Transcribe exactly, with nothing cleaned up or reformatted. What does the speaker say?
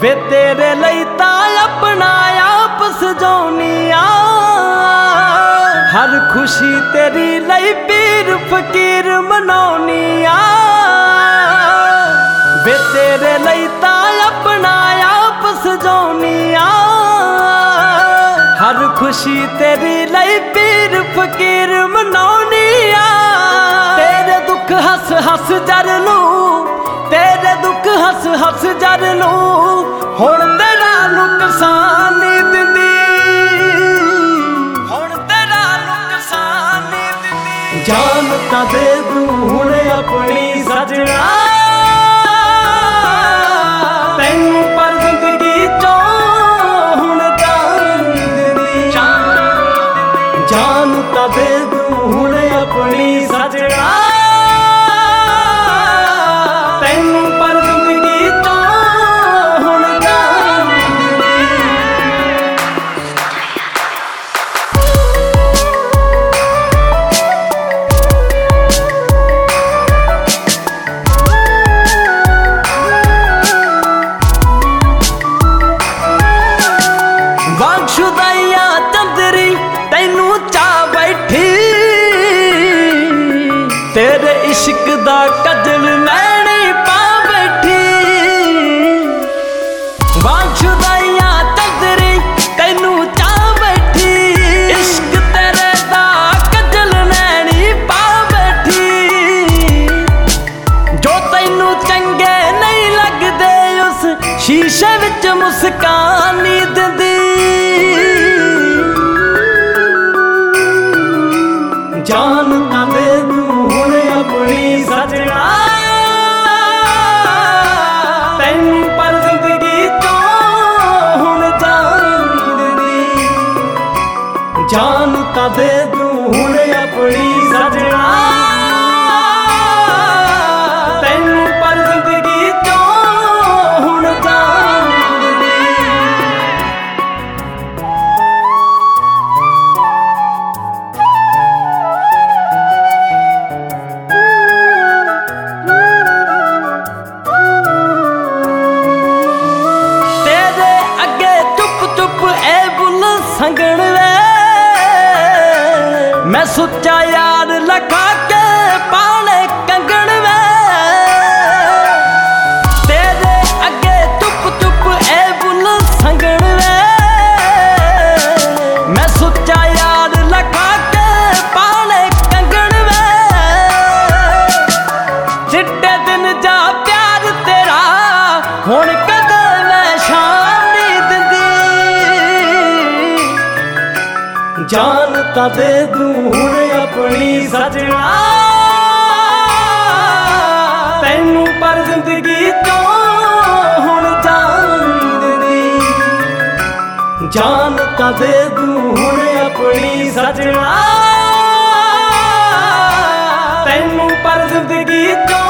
वे तेरे लई तां अपना आप सजाउनी आ, हर खुशी तेरी लई पीर फकीर मनाउनी आ। वे तेरे लई तां अपना आप सजाउनी आ, हर खुशी तेरी लई पीर फकीर मनाउनी आ। तेरे दुख हस हस जर लूं, तेरे दुख हस हस जर लूं, हुण तेरा नुकसान नहीं दिंदी, हुण तेरा नुकसान नहीं दिंदी। जान तां दे दूं हुण अपनी सजना तैनू, पर जिंदगी चों हुण जान दिंदी। जान तां दे दूं हुण अपनी सजना तैनू, पर जिंदगी चों हुण जान वागशुदाइया चंदरी तैनू चा बैठी, तेरे इश्क दा कजल मैनी पा बैठी। वागशुदाइया चंदरी तैनू चा बैठी, इश्क तेरे दा कजल मैनी पा बैठी। जो तैनू चंगे नहीं लगदे उस शीशे विच मुस्कान नहीं दिंदी। जान तां दे दूं हुण अपनी सजना तैनू, पर जिंदगी चों हुण जान दिंदी। जान तां दे दूं हुण अपनी सजना तैनू, पर जिंदगी चों हुण जान दिंदी। संगण वे मैं सुच्चा यार लखा के पाने कंगण वे, तेरे अगे चुप चुप ए बुल संगण वे। मैं सुच्चा यार लखा के पाने कंगण वे, चिट्टे दिन जा प्यार तेरा हुण कदे मैं शान नहीं दिंदी। जान तां दे दूं हुण अपनी सजना तैनू, पर जिंदगी चों हुण जान दिंदी। जान तां दे दूं हुण अपनी सजना तैनू, पर जिंदगी चों